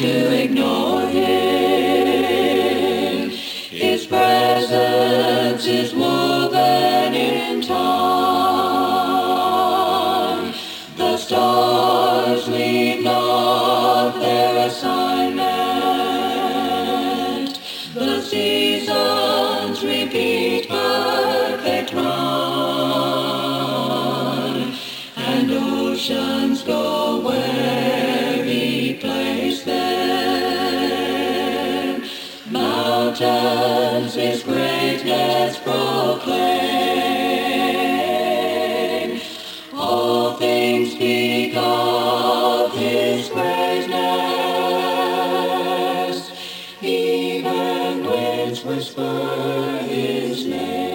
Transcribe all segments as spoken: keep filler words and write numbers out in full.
to ignore him. His presence is woven in time. The stars leave not their assignment. The seasons repeat perfect run, and oceans go where he placed them. Mountains his greatness proclaim. All things speak of his greatness. Even winds whisper his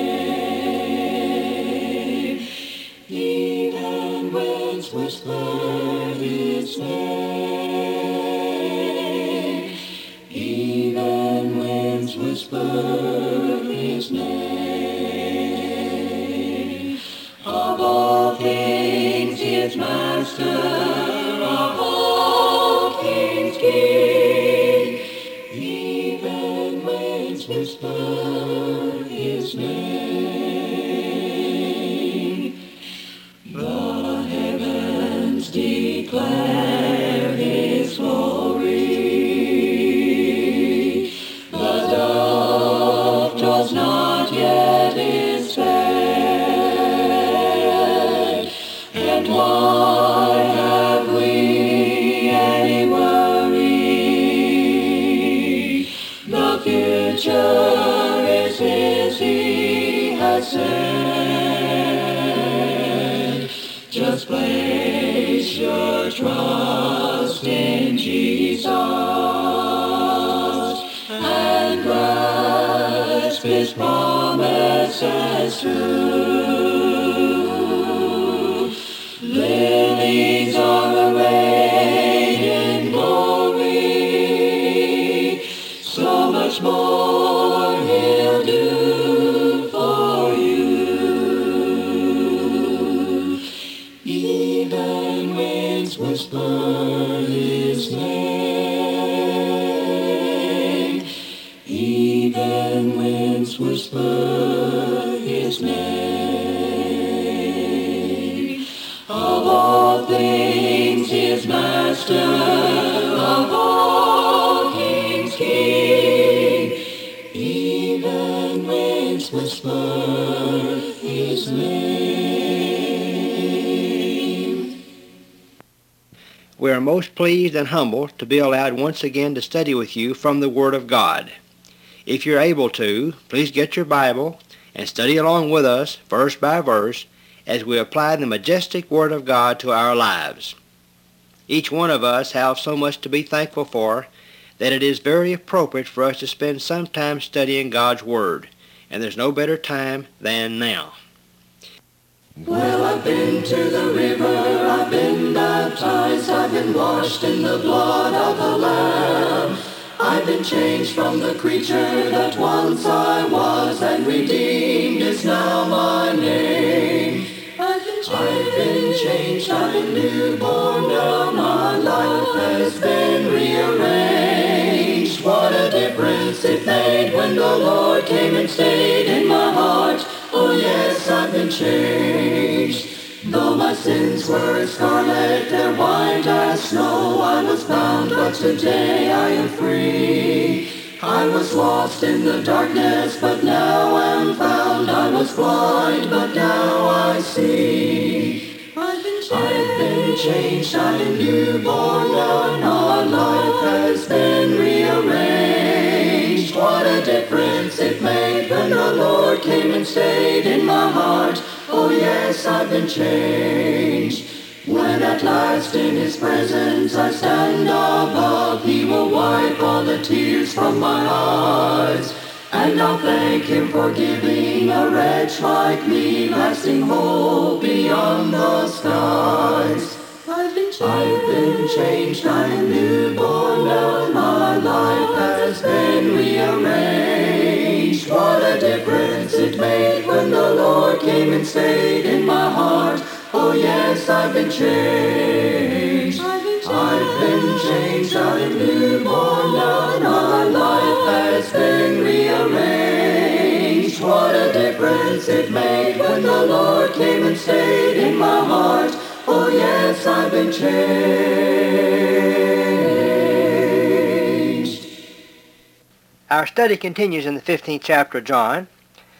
name. Even winds whisper his name. Even winds whisper his name. Of all things he is master, of all kings king. Even winds whisper his name. The heavens declare his glory. The dove does not yet its bed. And why have we any worry? The future is his, he has said. Just place your trust in Jesus and grasp his promises true. Lilies are arrayed in glory, so much more he'll do for you. Even winds whisper his name. Even winds whisper his name. Of all things he is master, of all kings king. Even winds whisper his name. We are most pleased and humbled to be allowed once again to study with you from the Word of God. If you're able to, please get your Bible and study along with us, verse by verse, as we apply the majestic Word of God to our lives. Each one of us have so much to be thankful for that it is very appropriate for us to spend some time studying God's Word, and there's no better time than now. Well, I've been to the river, I've been baptized, I've been washed in the blood of the Lamb. I've been changed from the creature that once I was, and redeemed is now my name. I've been changed, I've been, changed, I've been newborn, now my life has been rearranged. What a difference it made when the Lord came and stayed in my heart. Oh yes, I've been changed. Though my sins were as scarlet, they're white as snow. I was bound, but today I am free. I was lost in the darkness, but now am found. I was blind, but now I see. I've been changed, I've been, changed, I've been newborn now, and our life has been rearranged. What a difference it made when the Lord came and stayed in my heart. Oh yes, I've been changed. When at last in his presence I stand above, he will wipe all the tears from my eyes. And I'll thank him for giving a wretch like me lasting hope beyond the skies. I've been changed, I've been changed, I'm newborn now, my life has been rearranged. What a difference it made when the Lord came and stayed in my heart. Oh yes, I've been changed. I've been changed. I've been changed, I'm newborn now, my life has been rearranged. What a difference it made when the Lord came and stayed in my heart. Oh yes, I've been changed. Our study continues in the fifteenth chapter of John.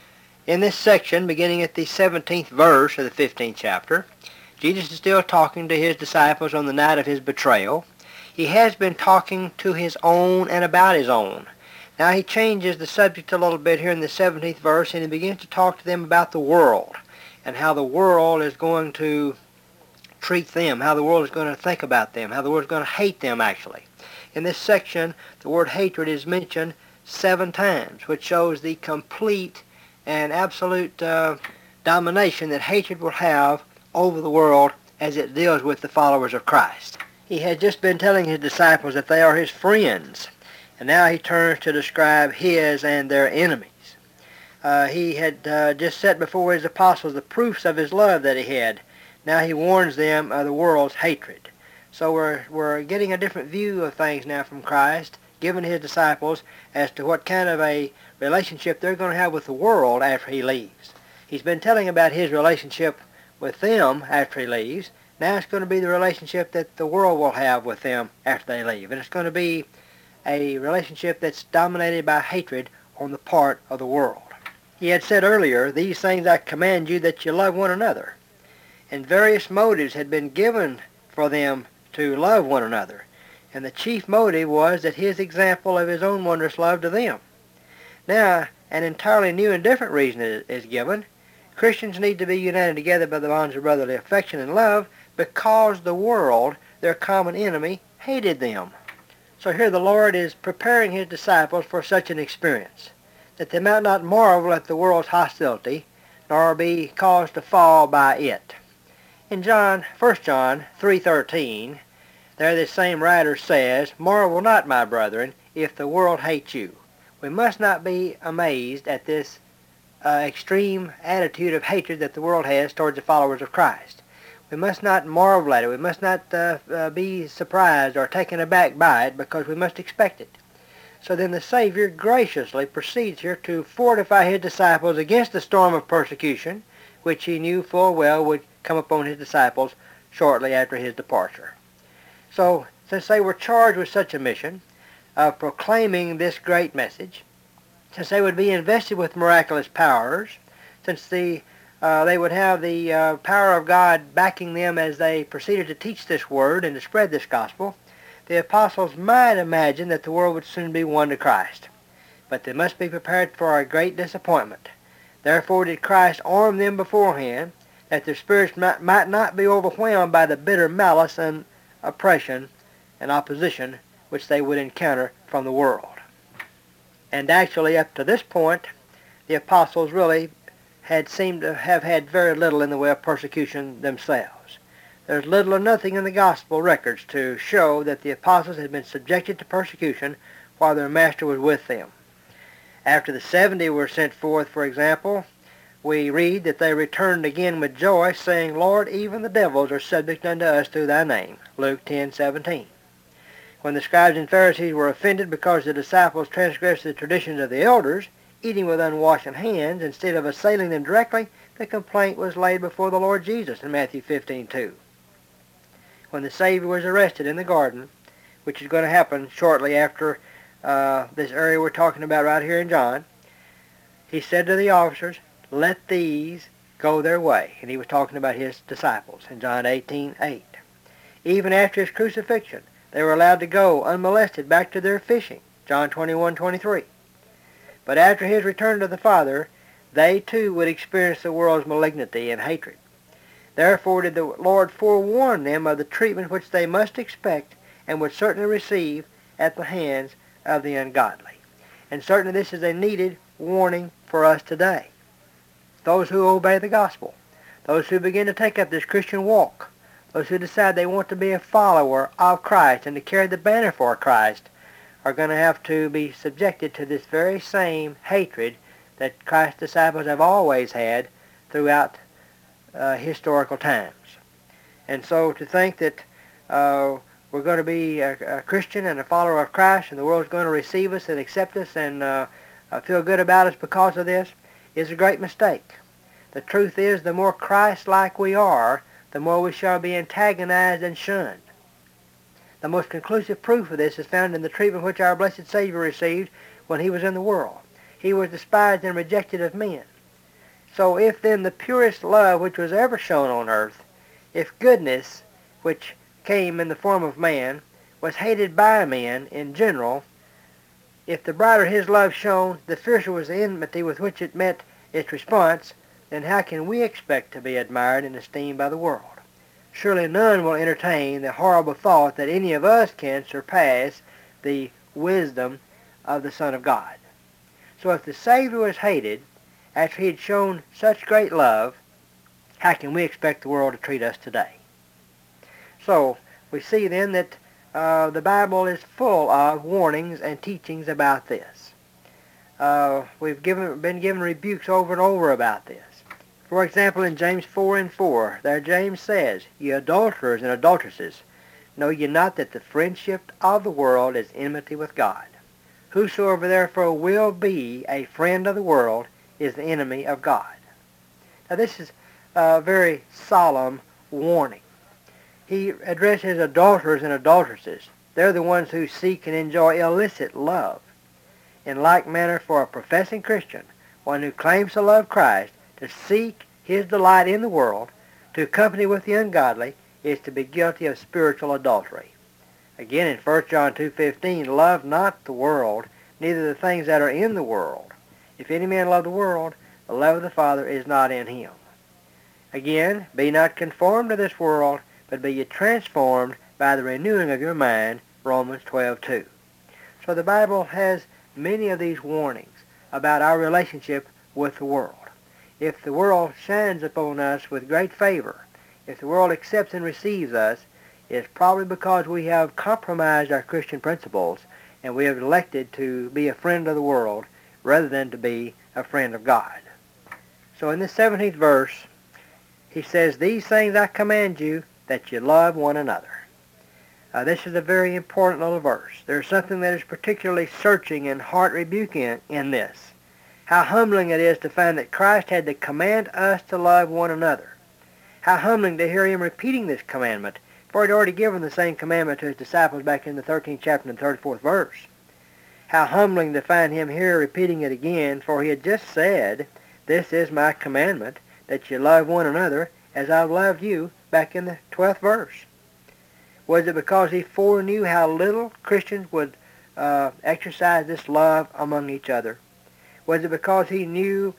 In this section, beginning at the seventeenth verse of the fifteenth chapter, Jesus is still talking to his disciples on the night of his betrayal. He has been talking to his own and about his own. Now he changes the subject a little bit here in the seventeenth verse, and he begins to talk to them about the world and how the world is going to treat them, how the world is going to think about them, how the world is going to hate them actually. In this section, the word hatred is mentioned seven times, which shows the complete and absolute uh, domination that hatred will have over the world as it deals with the followers of Christ. He had just been telling his disciples that they are his friends, and now he turns to describe his and their enemies. Uh, he had uh, just set before his apostles the proofs of his love that he had. Now he warns them of the world's hatred. So we're, we're getting a different view of things now from Christ, given his disciples as to what kind of a relationship they're going to have with the world after he leaves. He's been telling about his relationship with them after he leaves. Now it's going to be the relationship that the world will have with them after they leave. And it's going to be a relationship that's dominated by hatred on the part of the world. He had said earlier, "These things I command you, that you love one another." And various motives had been given for them to love one another. And the chief motive was that his example of his own wondrous love to them. Now, an entirely new and different reason is given. Christians need to be united together by the bonds of brotherly affection and love because the world, their common enemy, hated them. So here the Lord is preparing his disciples for such an experience, that they might not marvel at the world's hostility, nor be caused to fall by it. In John, First John three thirteen, there the same writer says, "Marvel not, my brethren, if the world hates you." We must not be amazed at this uh, extreme attitude of hatred that the world has towards the followers of Christ. We must not marvel at it. We must not uh, uh, be surprised or taken aback by it, because we must expect it. So then the Savior graciously proceeds here to fortify his disciples against the storm of persecution, which he knew full well would come upon his disciples shortly after his departure. So, since they were charged with such a mission of proclaiming this great message, since they would be invested with miraculous powers, since the uh, they would have the uh, power of God backing them as they proceeded to teach this word and to spread this gospel, the apostles might imagine that the world would soon be won to Christ. But they must be prepared for a great disappointment. Therefore did Christ arm them beforehand, that their spirits might, might not be overwhelmed by the bitter malice and oppression and opposition which they would encounter from the world. And actually, up to this point, the apostles really had seemed to have had very little in the way of persecution themselves. There's little or nothing in the gospel records to show that the apostles had been subjected to persecution while their master was with them. After the seventy were sent forth, for example, we read that they returned again with joy, saying, "Lord, even the devils are subject unto us through thy name." Luke ten seventeen. When the scribes and Pharisees were offended because the disciples transgressed the traditions of the elders, eating with unwashed hands, instead of assailing them directly, the complaint was laid before the Lord Jesus in Matthew fifteen two. When the Savior was arrested in the garden, which is going to happen shortly after uh, this area we're talking about right here in John, he said to the officers, "Let these go their way." And he was talking about his disciples in John eighteen eight. Even after his crucifixion, they were allowed to go unmolested back to their fishing, John twenty-one twenty-three. But after his return to the Father, they too would experience the world's malignity and hatred. Therefore did the Lord forewarn them of the treatment which they must expect and would certainly receive at the hands of the ungodly. And certainly this is a needed warning for us today. Those who obey the gospel, those who begin to take up this Christian walk, those who decide they want to be a follower of Christ and to carry the banner for Christ, are going to have to be subjected to this very same hatred that Christ's disciples have always had throughout uh, historical times. And so to think that uh, we're going to be a, a Christian and a follower of Christ, and the world's going to receive us and accept us and uh, uh, feel good about us because of this, is a great mistake. The truth is, the more Christ-like we are, the more we shall be antagonized and shunned. The most conclusive proof of this is found in the treatment which our blessed Savior received when he was in the world. He was despised and rejected of men. So if then the purest love which was ever shown on earth, if goodness, which came in the form of man, was hated by men in general, if the brighter his love shone, the fiercer was the enmity with which it met its response, then how can we expect to be admired and esteemed by the world? Surely none will entertain the horrible thought that any of us can surpass the wisdom of the Son of God. So if the Savior was hated after he had shown such great love, how can we expect the world to treat us today? So we see then that uh, the Bible is full of warnings and teachings about this. Uh, we've given, been given rebukes over and over about this. For example, in James four and four, there James says, "Ye adulterers and adulteresses, know ye not that the friendship of the world is enmity with God? Whosoever therefore will be a friend of the world is the enemy of God." Now this is a very solemn warning. He addresses adulterers and adulteresses. They're the ones who seek and enjoy illicit love. In like manner, for a professing Christian, one who claims to love Christ, to seek his delight in the world, to accompany with the ungodly, is to be guilty of spiritual adultery. Again, in First John two fifteen, "Love not the world, neither the things that are in the world. If any man love the world, the love of the Father is not in him." Again, "Be not conformed to this world, but be ye transformed by the renewing of your mind," Romans twelve two. So the Bible has many of these warnings about our relationship with the world. If the world shines upon us with great favor, if the world accepts and receives us, it's probably because we have compromised our Christian principles and we have elected to be a friend of the world rather than to be a friend of God. So in the seventeenth verse, he says, "These things I command you, that you love one another." Uh, this is a very important little verse. There's something that is particularly searching and heart-rebuking in, in this. How humbling it is to find that Christ had to command us to love one another. How humbling to hear him repeating this commandment, for he'd already given the same commandment to his disciples back in the thirteenth chapter and thirty-fourth verse. How humbling to find him here repeating it again, for he had just said, "This is my commandment, that you love one another as I've loved you," back in the twelfth verse. Was it because he foreknew how little Christians would uh, exercise this love among each other? Was it because he knew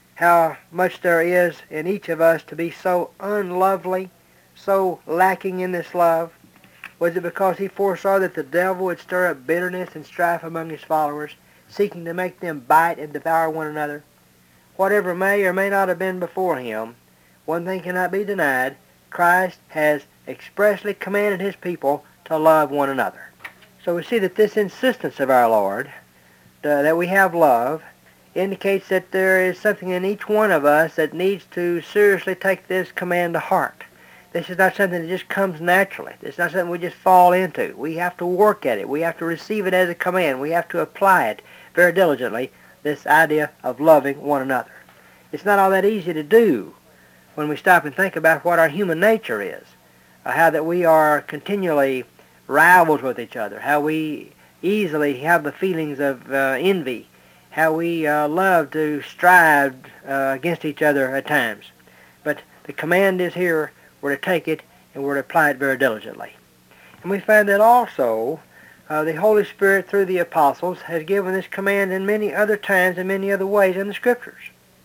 how much there is in each of us to be so unlovely, so lacking in this love? Was it because he foresaw that the devil would stir up bitterness and strife among his followers, seeking to make them bite and devour one another? Whatever may or may not have been before him, one thing cannot be denied: Christ has expressly commanded his people to love one another. So we see that this insistence of our Lord, uh, that we have love, indicates that there is something in each one of us that needs to seriously take this command to heart. This is not something that just comes naturally. It's not something we just fall into. We have to work at it. We have to receive it as a command. We have to apply it very diligently, this idea of loving one another. It's not all that easy to do when we stop and think about what our human nature is, uh, how that we are continually rivals with each other, how we easily have the feelings of uh, envy, how we uh, love to strive uh, against each other at times. But the command is here. We're to take it and we're to apply it very diligently. And we find that also uh, the Holy Spirit, through the apostles, has given this command in many other times and many other ways in the Scriptures.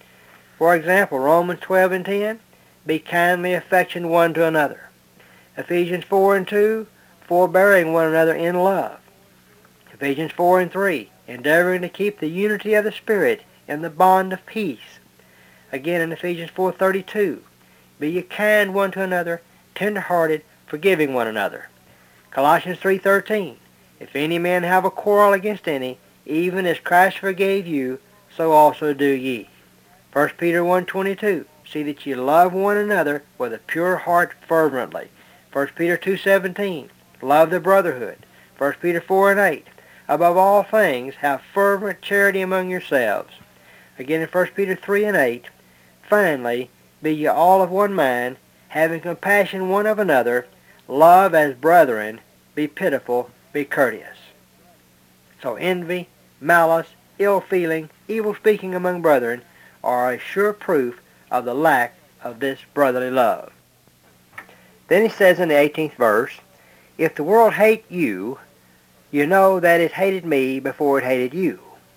For example, Romans twelve and ten, "Be kindly affectioned one to another." Ephesians four and two, "Forbearing one another in love." Ephesians four and three, "Endeavoring to keep the unity of the Spirit in the bond of peace." Again in Ephesians four thirty-two, "Be ye kind one to another, tender-hearted, forgiving one another." Colossians three thirteen, "If any man have a quarrel against any, even as Christ forgave you, so also do ye." First Peter one twenty-two, "See that ye love one another with a pure heart fervently." First Peter two seventeen, love the brotherhood. First Peter four and eight. Above all things, have fervent charity among yourselves. Again in First Peter three and eight. Finally, be ye all of one mind, having compassion one of another, love as brethren, be pitiful, be courteous. So envy, malice, ill feeling, evil speaking among brethren are a sure proof of the lack of this brotherly love. Then he says in the eighteenth verse, if the world hate you, you know that it hated me before it hated you.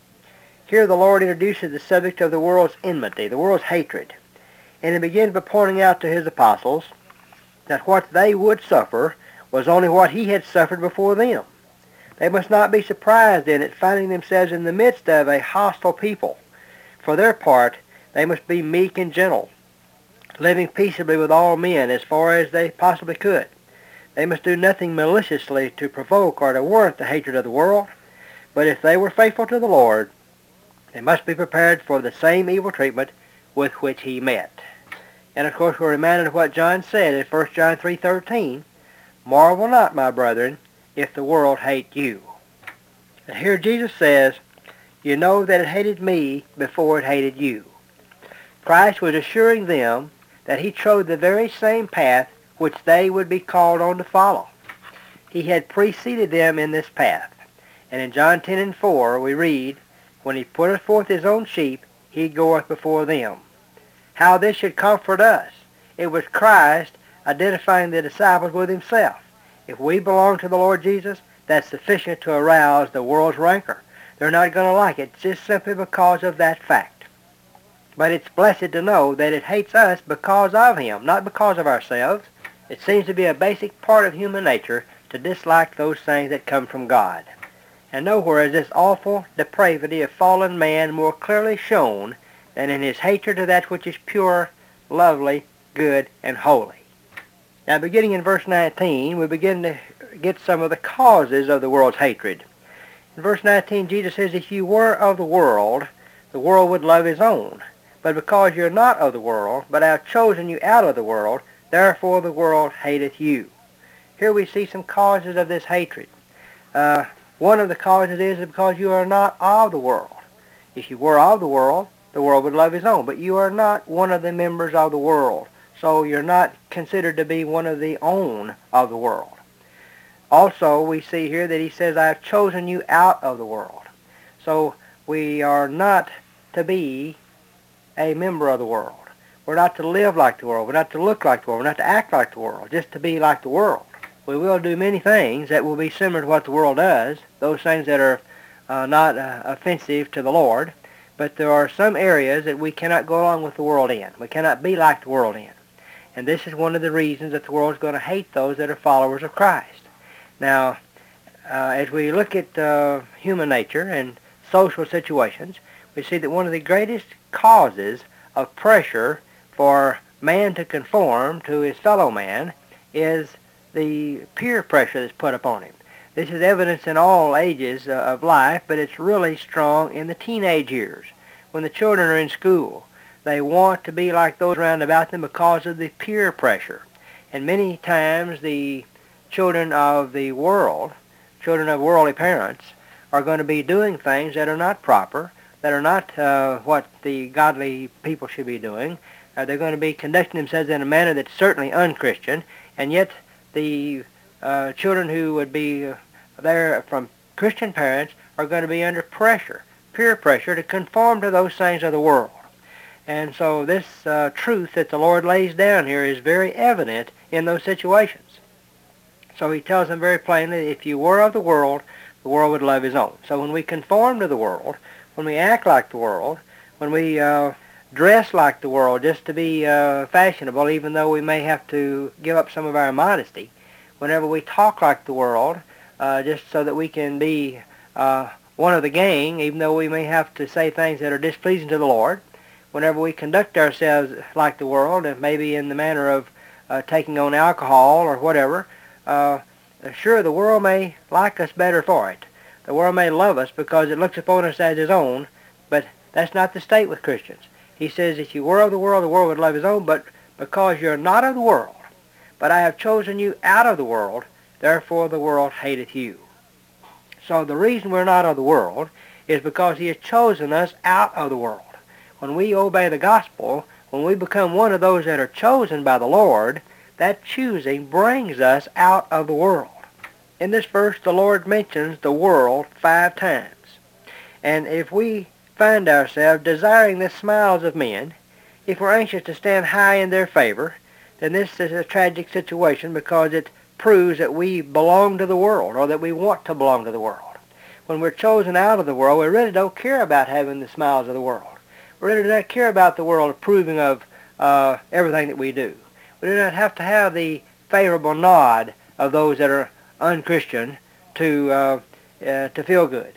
Here the Lord introduces the subject of the world's enmity, the world's hatred. And he begins by pointing out to his apostles that what they would suffer was only what he had suffered before them. They must not be surprised then at finding themselves in the midst of a hostile people. For their part, they must be meek and gentle, living peaceably with all men as far as they possibly could. They must do nothing maliciously to provoke or to warrant the hatred of the world. But if they were faithful to the Lord, they must be prepared for the same evil treatment with which he met. And of course we're reminded of what John said in First John three thirteen, marvel not, my brethren, if the world hate you. And here Jesus says, you know that it hated me before it hated you. Christ was assuring them that he trod the very same path which they would be called on to follow. He had preceded them in this path. And in John ten and four we read, when he putteth forth his own sheep, he goeth before them. How this should comfort us. It was Christ identifying the disciples with himself. If we belong to the Lord Jesus, that's sufficient to arouse the world's rancor. They're not going to like it just simply because of that fact. But it's blessed to know that it hates us because of him, not because of ourselves. It seems to be a basic part of human nature to dislike those things that come from God. And nowhere is this awful depravity of fallen man more clearly shown than in his hatred of that which is pure, lovely, good, and holy. Now beginning in verse nineteen, we begin to get some of the causes of the world's hatred. In verse nineteen, Jesus says, if you were of the world, the world would love his own. But because you're not of the world, but I have chosen you out of the world, therefore the world hateth you. Here we see some causes of this hatred. Uh, one of the causes is because you are not of the world. If you were of the world, the world would love his own. But you are not one of the members of the world. So you're not considered to be one of the own of the world. Also, we see here that he says, I have chosen you out of the world. So we are not to be a member of the world. We're not to live like the world. We're not to look like the world. We're not to act like the world, just to be like the world. We will do many things that will be similar to what the world does, those things that are uh, not uh, offensive to the Lord. But there are some areas that we cannot go along with the world in. We cannot be like the world in. And this is one of the reasons that the world is going to hate those that are followers of Christ. Now, uh, as we look at uh, human nature and social situations, we see that one of the greatest causes of pressure for man to conform to his fellow man is the peer pressure that's put upon him. This is evidenced in all ages uh, of life, but it's really strong in the teenage years. When the children are in school, they want to be like those around about them because of the peer pressure. And many times the children of the world, children of worldly parents, are going to be doing things that are not proper, that are not uh, what the godly people should be doing. Uh, they're going to be conducting themselves in a manner that's certainly unchristian, and yet the uh, children who would be uh, there from Christian parents are going to be under pressure, peer pressure, to conform to those things of the world. And so this uh, truth that the Lord lays down here is very evident in those situations. So he tells them very plainly, if you were of the world, the world would love his own. So when we conform to the world, when we act like the world, when we uh, dress like the world just to be uh, fashionable, even though we may have to give up some of our modesty, whenever we talk like the world, uh, just so that we can be uh, one of the gang, even though we may have to say things that are displeasing to the Lord, whenever we conduct ourselves like the world, and maybe in the manner of uh, taking on alcohol or whatever, uh, sure, the world may like us better for it. The world may love us because it looks upon us as his own, but that's not the state with Christians. He says, if you were of the world, the world would love his own, but because you're not of the world, but I have chosen you out of the world, therefore the world hateth you. So the reason we're not of the world is because he has chosen us out of the world. When we obey the gospel, when we become one of those that are chosen by the Lord, that choosing brings us out of the world. In this verse, the Lord mentions the world five times. And if we find ourselves desiring the smiles of men, if we're anxious to stand high in their favor, then this is a tragic situation because it proves that we belong to the world or that we want to belong to the world. When we're chosen out of the world, we really don't care about having the smiles of the world. We really don't care about the world approving of uh, everything that we do. We do not have to have the favorable nod of those that are unchristian to uh, uh, to feel good.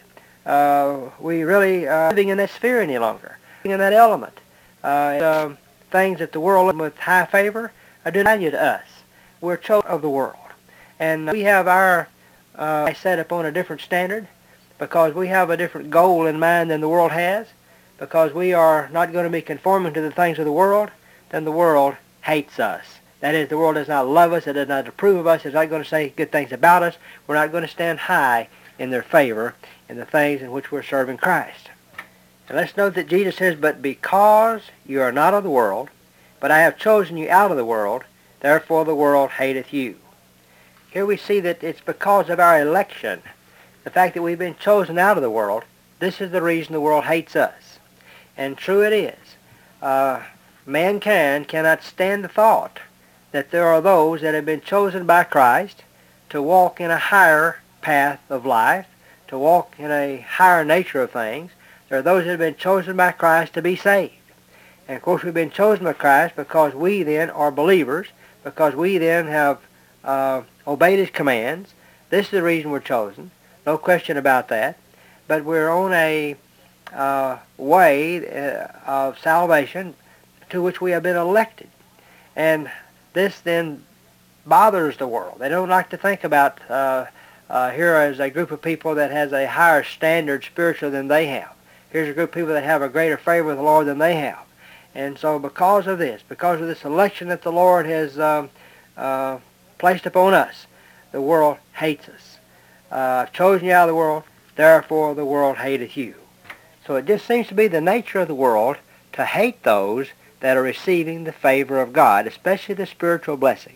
Uh, we really are living in that sphere any longer, living in that element. Uh, uh, things that the world with high favor are do value to us. We're chosen of the world. And we have our uh, set up on a different standard because we have a different goal in mind than the world has, because we are not going to be conforming to the things of the world, then the world hates us. That is, the world does not love us, it does not approve of us, it's not going to say good things about us. We're not going to stand high in their favor in the things in which we're serving Christ. And let's note that Jesus says, but because you are not of the world, but I have chosen you out of the world, therefore the world hateth you. Here we see that it's because of our election, the fact that we've been chosen out of the world, this is the reason the world hates us. And true it is. Uh, mankind cannot stand the thought that there are those that have been chosen by Christ to walk in a higher path of life, to walk in a higher nature of things. There are those that have been chosen by Christ to be saved. And of course we've been chosen by Christ because we then are believers, because we then have uh, obeyed his commands. This is the reason we're chosen. No question about that. But we're on a uh, way uh, of salvation to which we have been elected. And this then bothers the world. They don't like to think about uh, uh, here as a group of people that has a higher standard spiritually than they have. Here's a group of people that have a greater favor with the Lord than they have. And so because of this, because of this election that the Lord has um, uh, placed upon us, the world hates us. Uh, I've chosen you out of the world, therefore the world hateth you. So it just seems to be the nature of the world to hate those that are receiving the favor of God, especially the spiritual blessings.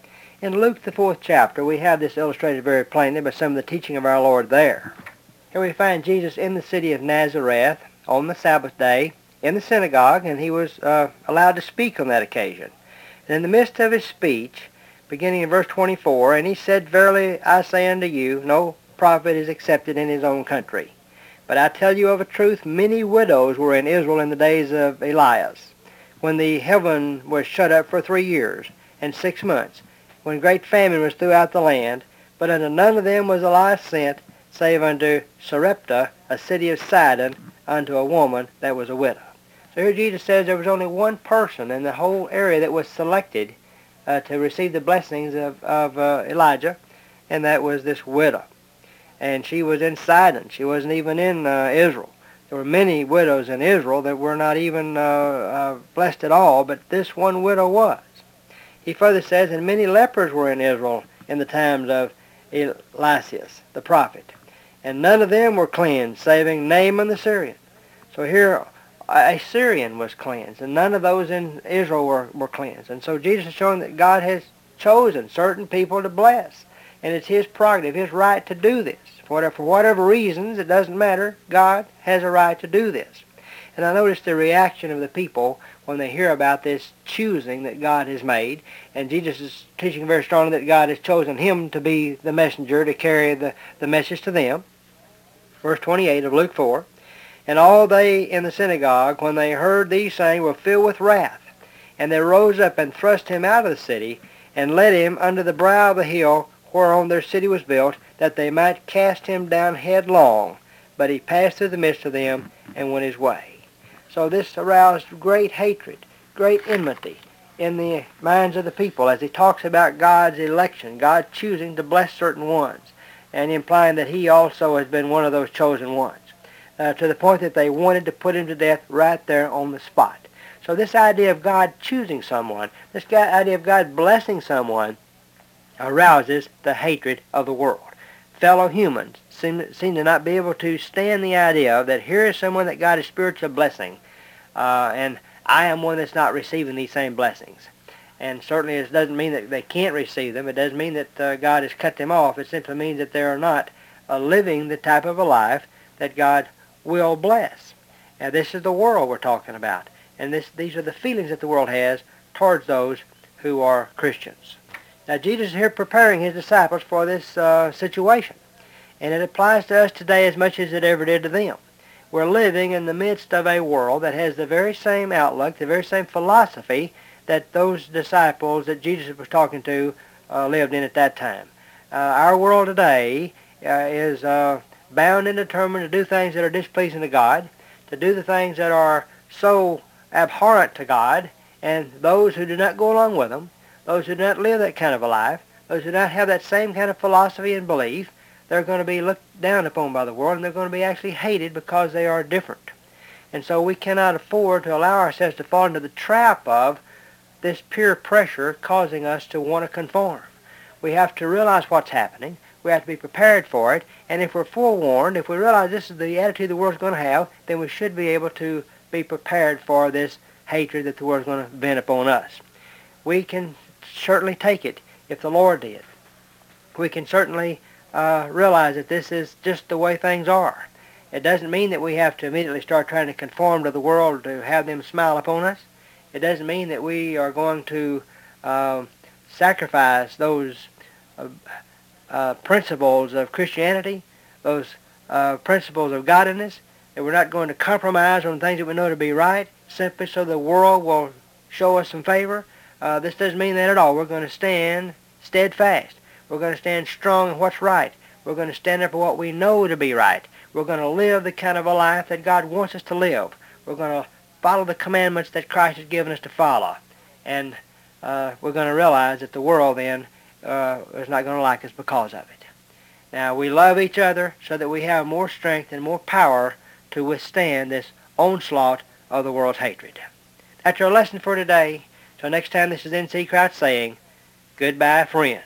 In Luke, the fourth chapter, we have this illustrated very plainly by some of the teaching of our Lord there. Here we find Jesus in the city of Nazareth on the Sabbath day in the synagogue, and he was uh, allowed to speak on that occasion. And in the midst of his speech, beginning in verse twenty-four, and he said, verily I say unto you, no prophet is accepted in his own country. But I tell you of a truth, many widows were in Israel in the days of Elias, when the heaven was shut up for three years and six months, when great famine was throughout the land. But unto none of them was Elias sent, save unto Sarepta, a city of Sidon, unto a woman that was a widow. So here Jesus says there was only one person in the whole area that was selected uh, to receive the blessings of, of uh, Elijah, and that was this widow. And she was in Sidon. She wasn't even in uh, Israel. There were many widows in Israel that were not even uh, uh, blessed at all, but this one widow was. He further says, and many lepers were in Israel in the times of Elias, the prophet, and none of them were cleansed, saving Naaman the Syrian. So here a Syrian was cleansed, and none of those in Israel were, were cleansed. And so Jesus is showing that God has chosen certain people to bless, and it's his prerogative, his right to do this. For whatever, for whatever reasons, it doesn't matter, God has a right to do this. And I noticed the reaction of the people when they hear about this choosing that God has made. And Jesus is teaching very strongly that God has chosen him to be the messenger to carry the, the message to them. Verse twenty-eight of Luke four. And all they in the synagogue, when they heard these sayings, were filled with wrath. And they rose up and thrust him out of the city, and led him under the brow of the hill whereon their city was built, that they might cast him down headlong. But he passed through the midst of them and went his way. So this aroused great hatred, great enmity in the minds of the people as he talks about God's election, God choosing to bless certain ones, and implying that he also has been one of those chosen ones, uh, to the point that they wanted to put him to death right there on the spot. So this idea of God choosing someone, this idea of God blessing someone, arouses the hatred of the world. Fellow humans seem, seem to not be able to stand the idea that here is someone that God is spiritually blessing, uh, and I am one that's not receiving these same blessings. And certainly it doesn't mean that they can't receive them. It doesn't mean that uh, God has cut them off. It simply means that they are not uh, living the type of a life that God will bless. Now, this is the world we're talking about. And this, these are the feelings that the world has towards those who are Christians. Now, Jesus is here preparing his disciples for this uh, situation. And it applies to us today as much as it ever did to them. We're living in the midst of a world that has the very same outlook, the very same philosophy that those disciples that Jesus was talking to uh, lived in at that time. Uh, our world today uh, is uh, bound and determined to do things that are displeasing to God, to do the things that are so abhorrent to God, and those who do not go along with them, those who do not live that kind of a life, those who do not have that same kind of philosophy and belief, they're going to be looked down upon by the world, and they're going to be actually hated because they are different. And so we cannot afford to allow ourselves to fall into the trap of this peer pressure causing us to want to conform. We have to realize what's happening. We have to be prepared for it. And if we're forewarned, if we realize this is the attitude the world's going to have, then we should be able to be prepared for this hatred that the world's going to vent upon us. We can certainly take it if the Lord did. We can certainly uh, realize that this is just the way things are. It doesn't mean that we have to immediately start trying to conform to the world to have them smile upon us. It doesn't mean that we are going to uh, sacrifice those uh, uh, principles of Christianity, those uh, principles of godliness, that we're not going to compromise on things that we know to be right, simply so the world will show us some favor. Uh, this doesn't mean that at all. We're going to stand steadfast. We're going to stand strong in what's right. We're going to stand up for what we know to be right. We're going to live the kind of a life that God wants us to live. We're going to follow the commandments that Christ has given us to follow. And uh, we're going to realize that the world then uh, is not going to like us because of it. Now, we love each other so that we have more strength and more power to withstand this onslaught of the world's hatred. That's our lesson for today. Till next time, this is N C Crouch saying, goodbye, friends.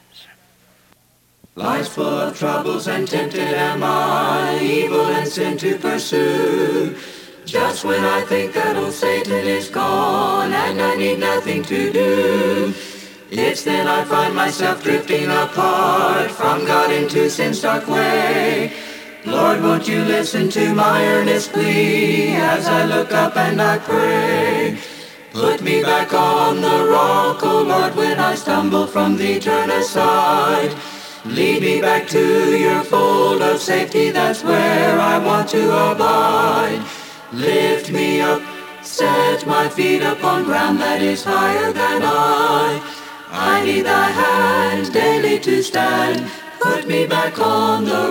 Life's full of troubles and tempted am I, evil and sin to pursue. Just when I think that old Satan is gone and I need nothing to do, it's then I find myself drifting apart from God into sin's dark way. Lord, won't you listen to my earnest plea as I look up and I pray. Put me back on the rock, O Lord, when I stumble from thee, turn aside. Lead me back to your fold of safety, that's where I want to abide. Lift me up, set my feet upon ground that is higher than I. I need thy hand daily to stand, put me back on the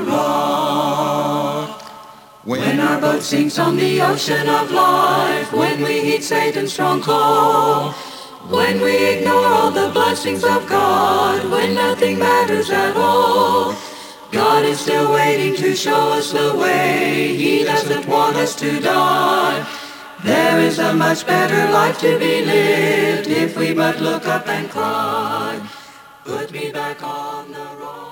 rock. When our boat sinks on the ocean of life, when we heed Satan's strong call, when we ignore all the blessings of God, when nothing matters at all, God is still waiting to show us the way. He doesn't want us to die. There is a much better life to be lived if we but look up and cry. Put me back on the road.